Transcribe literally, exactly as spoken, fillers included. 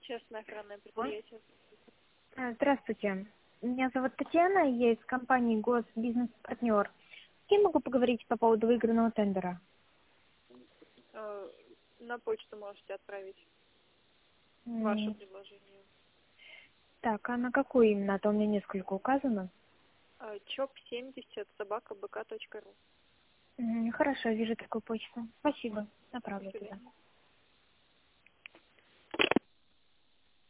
Частное охранное предприятие. А, Здравствуйте. Меня зовут Татьяна, я из компании Госбизнес-партнер. С кем могу поговорить по поводу выигранного тендера? Э, На почту можете отправить ваше М, предложение. Так, а на какую именно? А то у меня несколько указано. Э, чоп семьдесят собака бэ ка точка ру. М, Хорошо, вижу такую почту. Спасибо, До направлю туда. свидания.